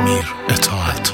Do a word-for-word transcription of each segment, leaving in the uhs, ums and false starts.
امیر اطاعت.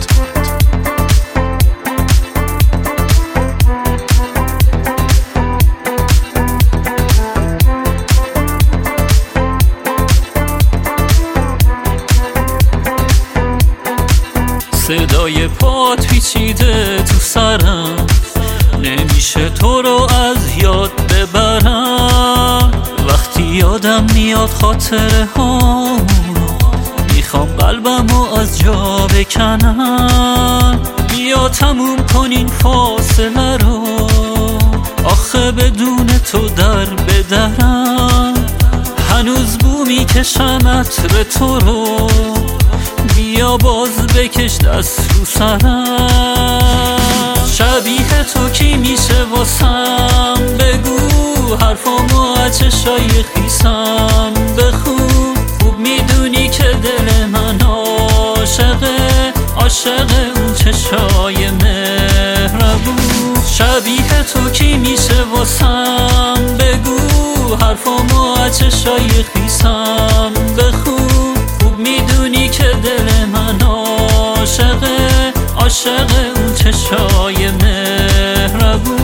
صدای پات پیچیده تو سرم، نمیشه تو رو از یاد ببرم. وقتی یادم میاد خاطره ها، میخوام قلبمو از جا بکنم. بیا تموم کنین فاصله رو، آخه بدون تو در بدرم. هنوز بو میکشم عطر تو رو، بیا باز بکش دست رو سرم. شبیه تو کی میشه واسم؟ بگو حرفامو از چشای خیسم بخون. خوب میدونی که دل من عاشقه، عاشق اون چشای مهربون. شبیه تو کی میشه واسم؟ بگو حرفامو از چشای خیسم بخون. خوب میدونی که دل من عاشقه، عاشق اون چشای مهربون.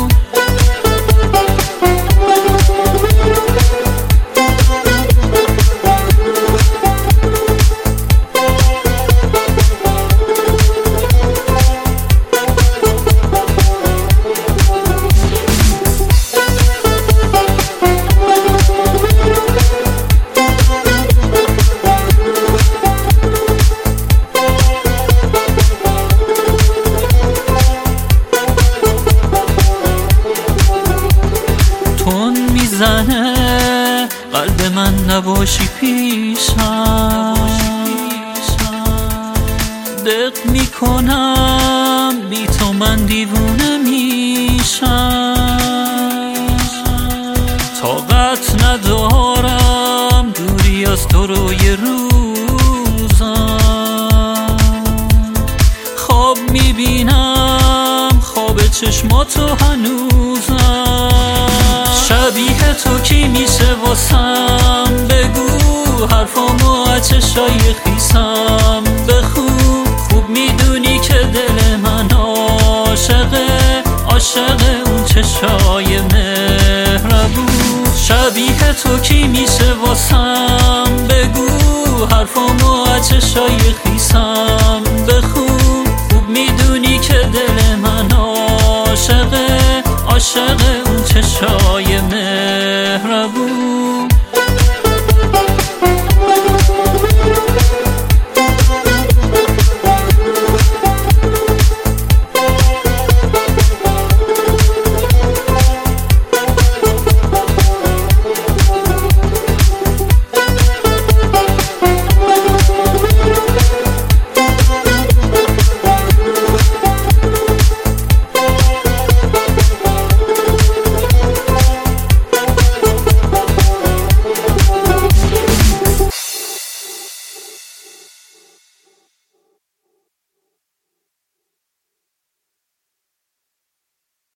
میزنه قلب من نباشی پیشم، دق میکنم بی تو من دیوونه میشم. طاقت ندارم دوری از تو رو یه روزم. خواب میبینم خواب چشماتو هنوزم. شبیه تو کی میشه واسم؟ بگو حرفامو از چشای خیسم بخون. خوب میدونی که دل من عاشقه، عاشق اون چشای مهربون. شبیه تو کی میشه واسم؟ بگو حرفامو از چشای خیسم بخون. خوب میدونی که دل من عاشقه، عاشق اون چشای مهربون.